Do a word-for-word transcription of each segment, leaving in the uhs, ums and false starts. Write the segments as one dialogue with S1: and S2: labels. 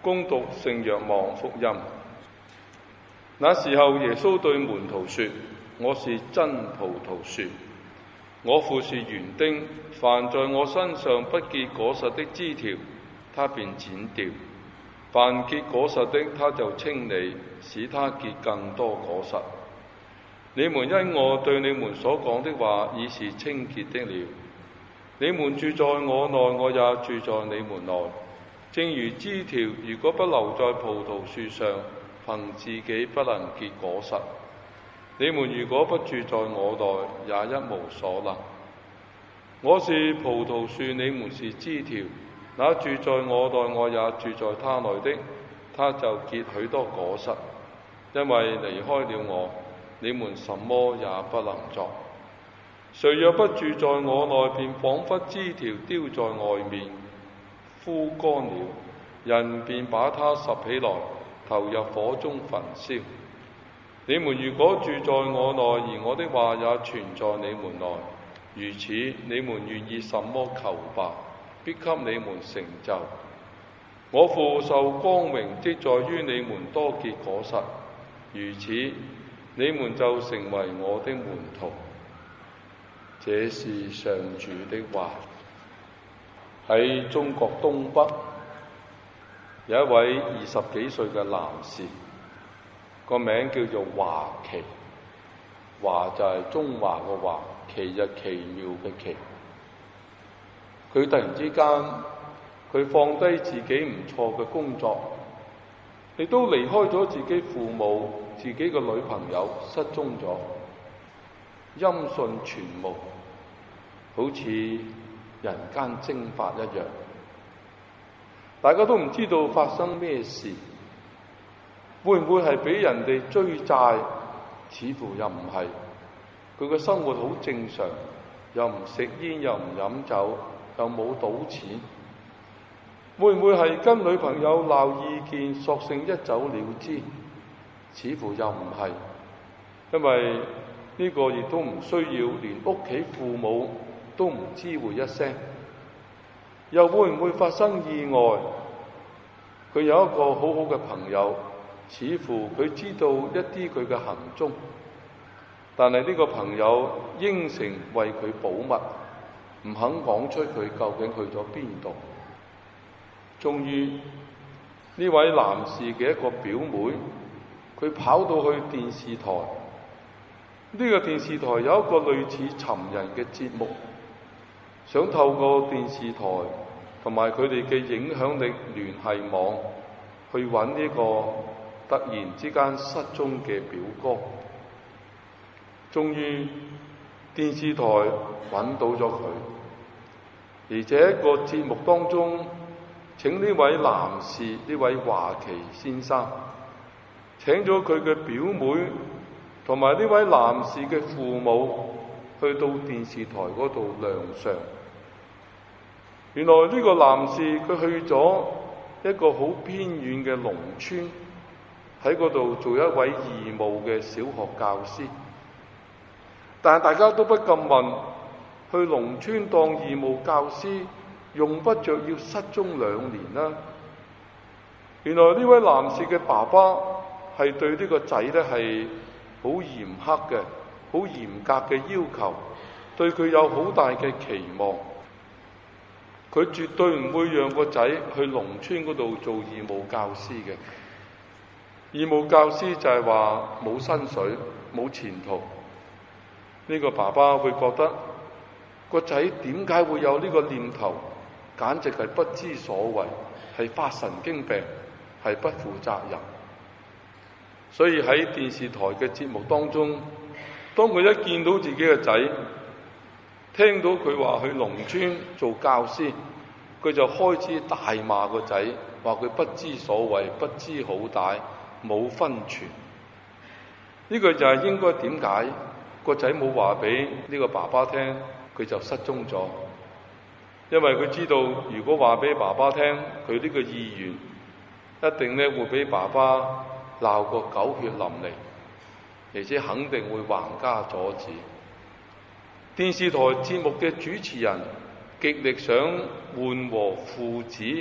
S1: 恭讀聖若望福音。那時候，耶穌對門徒說：我是真葡萄樹，我父是園丁。凡在我身上不結果實的枝條，他便剪掉；凡結果實的，他就清理，使他結更多果實。你們因我對你們所講的話已是清潔的了。你們住在我內，我也住在你們內。正如枝條如果不留在葡萄樹上，憑自己不能結果實。你們如果不住在我內，也一無所能。我是葡萄樹，你們是枝條。那住在我內，我也住在他內的，他就結許多果實。因為離開了我，你們什麼也不能作。誰若不住在我內，便彷彿枝條丟在外面，枯乾了，人便把它拾起來，投入火中焚燒。你們如果住在我內，而我的話也存在你們內，如此，你們願意什麼求吧，必給你們成就。我父受光榮，即在於你們多結果實，如此，你們就成為我的門徒。這是上主的話。喺中國東北，有一位二十幾歲嘅男士，個名叫做華奇。華就係中華嘅華，奇就奇妙嘅奇。佢突然之間，佢放低自己唔錯嘅工作，亦都離開咗自己父母、自己嘅女朋友，失蹤咗，音訊全無，好似人間蒸發一樣。大家都唔知道發生咩事，會唔會係俾人哋追債？似乎又唔係。佢嘅生活好正常，又唔食煙，又唔飲酒，又冇賭錢。會唔會係跟女朋友鬧意見，索性一走了之？似乎又唔係，因為呢個亦都唔需要連屋企父母都唔知會一聲。又會唔會發生意外？佢有一個好好嘅朋友，似乎佢知道一啲佢嘅行蹤，但係呢個朋友應承為佢保密，唔肯講出佢究竟去咗邊度。終於呢位男士嘅一個表妹，佢跑到去電視台。呢個電視台有一個類似尋人嘅節目，想透過電視台同埋佢哋嘅影響力聯繫網，去揾呢個突然之間失蹤嘅表哥。終於電視台揾到咗佢，而且一個節目當中請呢位男士，呢位華奇先生，請咗佢嘅表妹同埋呢位男士嘅父母去到電視台嗰度亮相。原來呢個男士佢去咗一個好偏遠嘅農村，喺嗰度做一位義務嘅小學教師。但係大家都不禁問，去農村當義務教師用不着要失蹤兩年啦。原來呢位男士嘅爸爸係對呢個仔咧係好嚴苛嘅、好嚴格嘅要求，對佢有好大嘅期望。佢絕對唔會讓個仔去農村嗰度做義務教師嘅。義務教師就係話冇薪水、冇前途。呢個爸爸會覺得個仔點解會有呢個念頭，簡直係不知所謂，係發神經病，係不負責任。所以喺電視台嘅節目當中，當佢一見到自己嘅仔，聽到佢話去農村做教師，佢就開始大罵個仔，話佢不知所謂、不知好歹、冇分寸。呢個就係應該點解個仔冇話俾呢個爸爸聽，佢就失蹤咗。因為佢知道，如果話俾爸爸聽佢呢個意願，一定咧會俾爸爸鬧個狗血淋漓，而且肯定會橫加阻止。電視台節目嘅主持人極力想緩和父子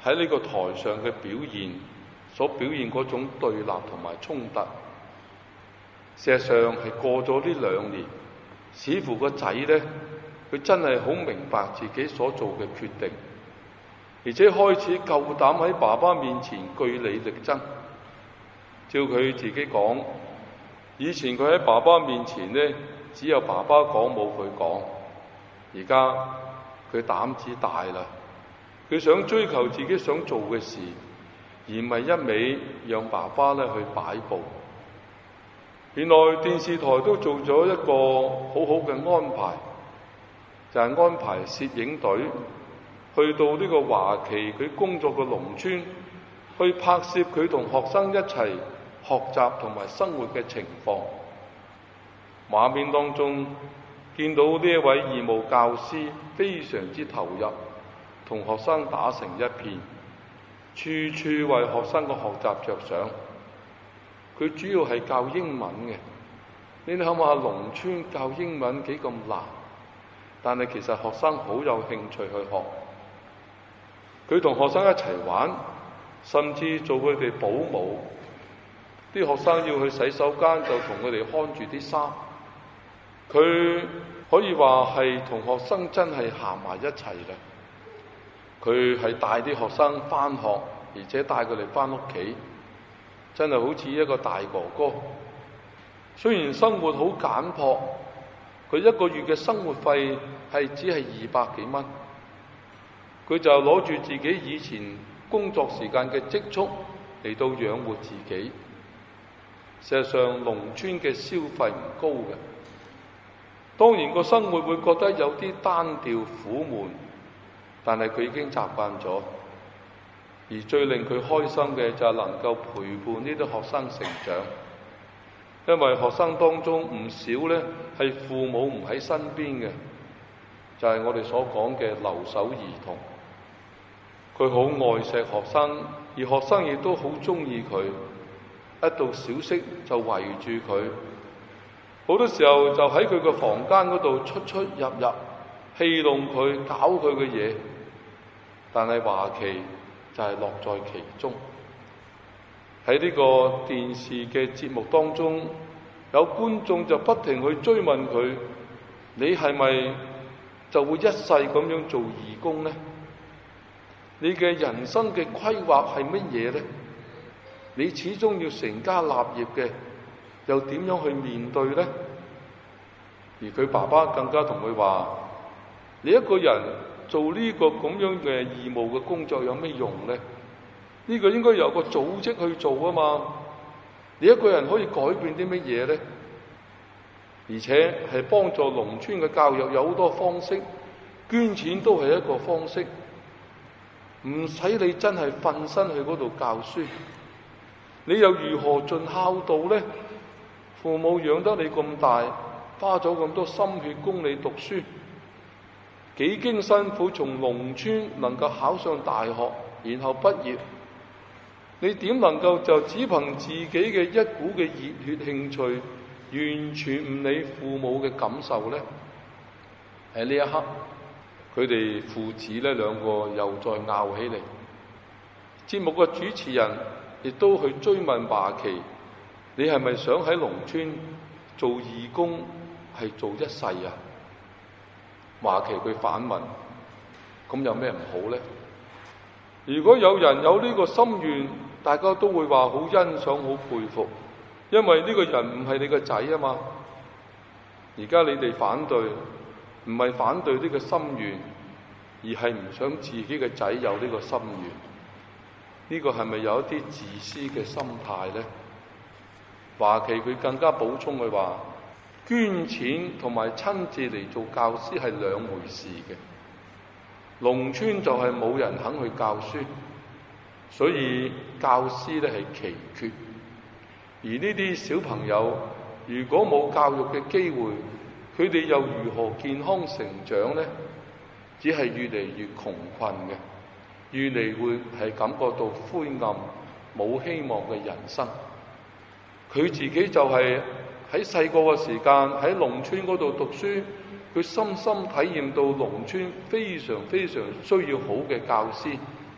S1: 喺呢個台上嘅表現，所表現嗰種對立同埋衝突。事實上係過咗呢兩年，似乎個仔呢，佢真係好明白自己所做嘅決定，而且開始夠膽喺爸爸面前據理力爭。照佢自己講，以前佢喺爸爸面前呢，只有爸爸講冇佢講，而家佢膽子大啦，佢想追求自己想做嘅事，而唔係一味讓爸爸咧去擺布。原來電視台都做咗一個好好嘅安排，就係安排攝影隊去到呢個華旗佢工作嘅農村，去拍攝佢同學生一齊學習同埋生活嘅情況。畫面當中見到呢一位義務教師非常之投入，同學生打成一片，處處為學生嘅學習着想。佢主要係教英文嘅，你諗下農村教英文幾咁難，但係其實學生好有興趣去學。佢同學生一齊玩，甚至做佢哋保姆。啲學生要去洗手間，就同佢哋看住啲衫。佢可以話係同學生真係行埋一齊啦。佢係帶啲學生返學，而且帶佢哋返屋企，真係好似一個大哥哥。雖然生活好簡樸，佢一個月嘅生活費係只係二百幾蚊，佢就攞住自己以前工作時間嘅積蓄嚟到養活自己。事實上，農村嘅消費唔高嘅，當然個生活會覺得有啲單調苦悶，但係佢已經習慣咗。而最令佢開心嘅就係能夠陪伴呢啲學生成長，因為學生當中唔少呢係父母唔喺身邊嘅，就係我哋所講嘅留守兒童。佢好愛錫學生，而學生亦都好中意佢。一到小息就圍住佢，好多時候就喺佢個房間嗰度出出入入，戲弄佢，搞佢嘅嘢。但係華旗就係樂在其中。喺呢個電視嘅節目當中，有觀眾就不停去追問佢：你係咪就會一世咁樣做義工呢？你嘅人生嘅規劃係乜嘢呢？你始終要成家立業嘅，又點樣去面對呢？而佢爸爸更加同佢話：你一個人做呢個咁樣嘅義務嘅工作有咩用呢？呢個應該由個組織去做啊嘛！你一個人可以改變啲乜嘢呢？而且係幫助農村嘅教育有好多方式，捐錢都係一個方式，唔使你真係瞓身去嗰度教書。你又如何盡孝道呢？父母養得你咁大，花咗咁多心血供你讀書，幾經辛苦從農村能夠考上大學，然後畢業，你點能夠就只憑自己嘅一股嘅熱血興趣，完全唔理父母嘅感受呢？喺呢一刻，佢哋父子呢兩個又再拗起嚟。節目嘅主持人亦都去追問華旗：你係咪想喺農村做義工，係做一世啊？華旗佢反問：咁有咩唔好呢？如果有人有呢個心願，大家都會話好欣賞、好佩服，因為呢個人唔係你個仔啊嘛。而家你哋反對，唔係反對呢個心願，而係唔想自己嘅仔有呢個心願。呢個係咪有一啲自私嘅心態呢？華旗佢更加補充佢話：捐錢同埋親自嚟做教師係兩回事嘅。農村就係冇人肯去教書，所以教師咧係奇缺。而呢啲小朋友如果冇教育嘅機會，佢哋又如何健康成長呢？只係越嚟越窮困嘅。越嚟會係感覺到灰暗、冇希望嘅人生。佢自己就係喺細個嘅時間喺農村嗰度讀書，佢深深體驗到農村非常非常需要好嘅教師，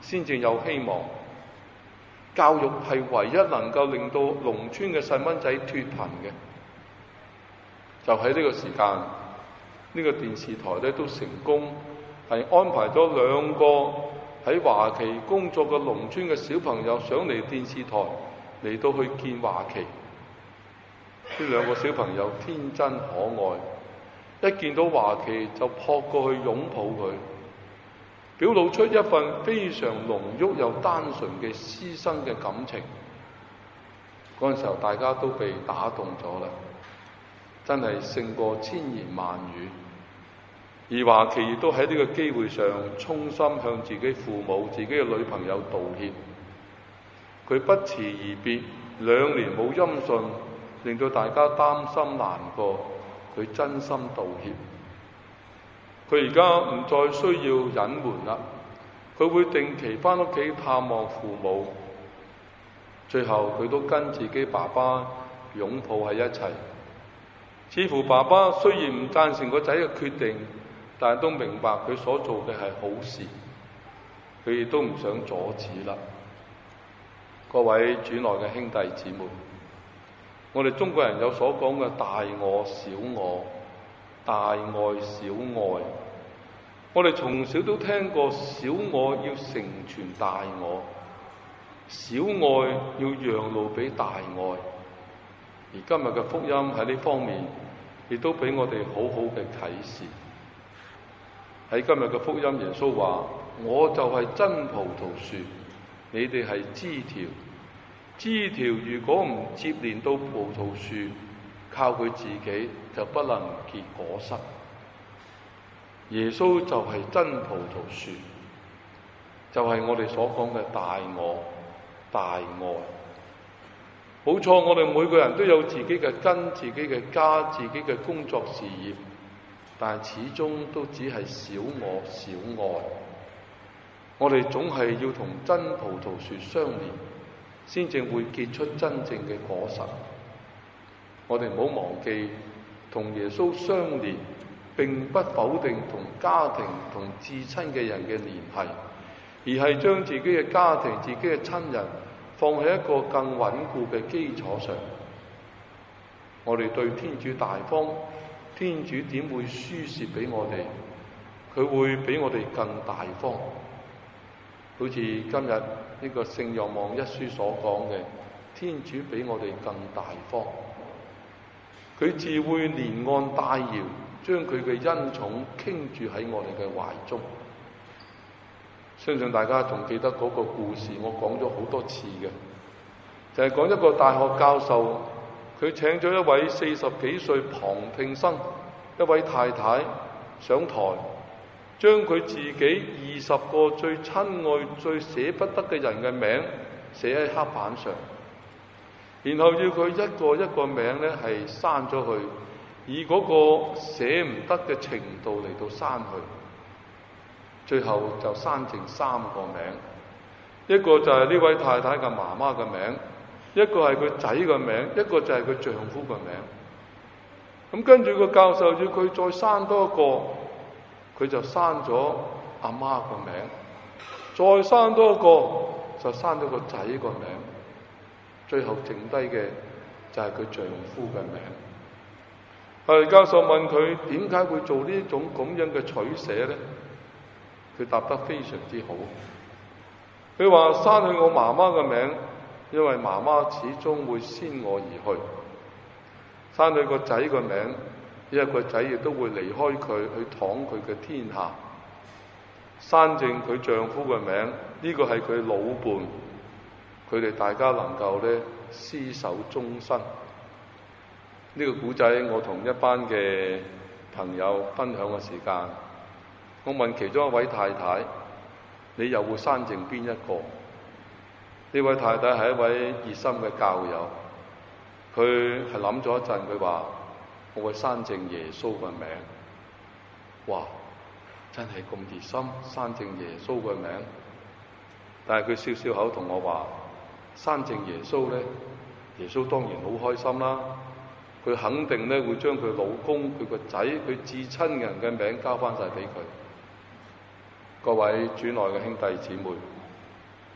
S1: 先至有希望。教育係唯一能夠令到農村嘅細蚊仔脫貧嘅。就喺呢個時間，呢個電視台咧都成功係安排咗兩個喺華旗工作嘅農村嘅小朋友上嚟電視台嚟到去見華旗。呢兩個小朋友天真可愛，一見到華旗就撲過去擁抱佢，表露出一份非常濃郁又單純嘅師生嘅感情。嗰陣時候大家都被打動咗啦，真係勝過千言萬語。而華旗亦都喺呢個機會上衷心向自己父母、自己嘅女朋友道歉。佢不辭而別，兩年冇音訊，令到大家擔心難過。佢真心道歉。佢而家唔再需要隱瞞啦，佢會定期返屋企探望父母。最後佢都跟自己爸爸擁抱喺一齊。似乎爸爸雖然唔贊成個仔嘅決定，但係都明白佢所做嘅係好事，佢亦都唔想阻止啦。各位主內嘅兄弟姊妹，我哋中國人有所講嘅大我小我，大愛小愛。我哋從小都聽過小我要成全大我，小愛要讓路俾大愛。而今日嘅福音喺呢方面亦都俾我哋好好嘅啟示。喺今日嘅福音，耶穌話：我就係真葡萄樹，你哋係枝條。枝條如果唔接連到葡萄樹，靠佢自己就不能結果實。耶穌就係真葡萄樹，就係、是、我哋所講嘅大我、大愛。冇錯，我哋每個人都有自己嘅根、自己嘅家、自己嘅工作事業，但係始終都只係小我、小愛。我哋總係要同真葡萄樹相連，先至會結出真正嘅果實。我哋唔好忘記，同耶穌相連並不否定同家庭同至親嘅人嘅聯繫，而係將自己嘅家庭、自己嘅親人放喺一個更穩固嘅基礎上。我哋對天主大方，天主點會輸蝕俾我哋？佢會比我哋更大方。好似今日呢個聖若望一書所講嘅，天主比我哋更大方。佢自會連按帶搖，將佢嘅恩寵傾注喺我哋嘅懷中。相信大家仲記得嗰個故事，我講咗好多次嘅，就係講一個大學教授，佢請咗一位四十幾歲旁聽生，一位太太上台，將佢自己二十個最親愛、最捨不得嘅人嘅名寫喺黑板上，然後要佢一個一個名咧係刪咗去，以嗰個捨唔得嘅程度嚟到刪去。最後就刪剩三個名，一個就係呢位太太嘅媽媽嘅名，一個係佢仔嘅名，一個就係佢丈夫嘅名。咁跟住個教授要佢再刪多一個，佢就刪咗阿媽個名，再刪多一個就刪咗個仔個名，最後剩低嘅就係佢丈夫嘅名。係教授問佢點解會做呢種咁樣嘅取捨呢？佢答得非常之好。佢話刪去我媽媽嘅名，因為媽媽始終會先我而去；刪去個仔嘅名，因為個仔亦都會離開佢去闖佢嘅天下；刪淨佢丈夫嘅名，呢個係佢老伴，佢哋大家能夠咧廝守終身。呢個古仔我同一班嘅朋友分享嘅時間，我問其中一位太太：你又會刪淨邊一個？呢位太太係一位熱心嘅教友，佢係諗咗一陣，佢話：我會刪淨耶穌嘅名。哇！真係咁熱心，刪淨耶穌嘅名。但係佢笑笑口同我話：刪淨耶穌咧，耶穌當然好開心啦。佢肯定咧會將佢老公、佢個仔、佢至親人嘅名交翻晒俾佢。各位主內嘅兄弟姊妹，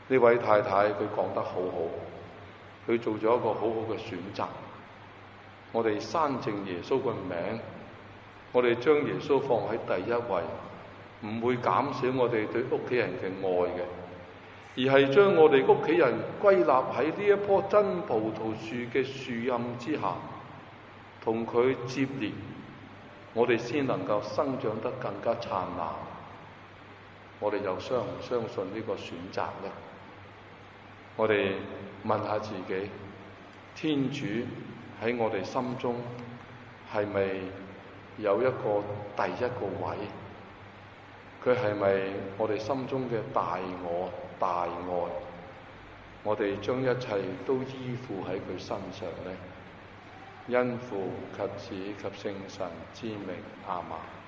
S1: 呢位太太佢講得好好，佢做咗一個好好嘅選擇。我哋刪淨耶穌嘅名，我哋將耶穌放喺第一位，唔會減少我哋對屋企人嘅愛嘅，而係將我哋屋企人歸納喺呢一棵真葡萄樹嘅樹蔭之下，同佢接連，我哋先能夠生長得更加燦爛。我哋又相唔相信呢個選擇呢？我哋問下自己，天主喺我哋心中係咪有一個第一個位？佢係咪我哋心中嘅大我、大愛？我哋將一切都依附喺佢身上呢？因父及子及聖神之名，阿們。